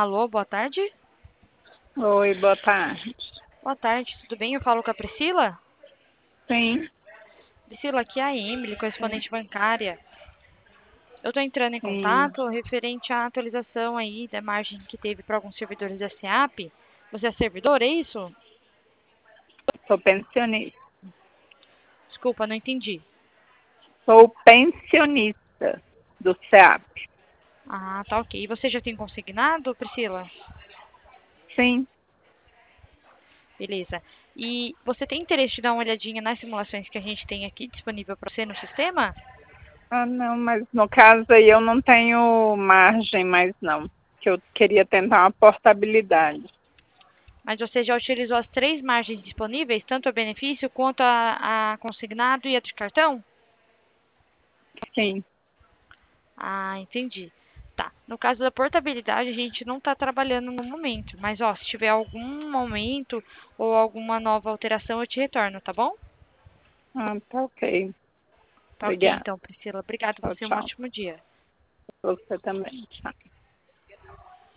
Alô, boa tarde. Oi, boa tarde. Boa tarde, tudo bem? Eu falo com a Priscila. Sim, Priscila, aqui é a Emily, correspondente bancária. Eu estou entrando em sim. contato referente à atualização aí da margem que teve para alguns servidores da SEAP. Você é servidor, é isso? Sou pensionista. Desculpa, não entendi. Sou pensionista do SEAP. Ah, tá ok. E você já tem consignado, Priscila? Sim. Beleza. E você tem interesse de dar uma olhadinha nas simulações que a gente tem aqui disponível para você no sistema? Ah, não, mas no caso aí eu não tenho margem mais não. Que eu queria tentar uma portabilidade. Mas você já utilizou as três margens disponíveis, tanto a benefício quanto a consignado e a de cartão? Sim. Ah, entendi. Tá. No caso da portabilidade, a gente não está trabalhando no momento. Mas, ó, se tiver algum momento ou alguma nova alteração, eu te retorno, tá bom? Ah, tá ok. Tá ok, Obrigada. então, Priscila. Obrigada. Tchau, Você um tchau. ótimo dia. Você também. Tchau.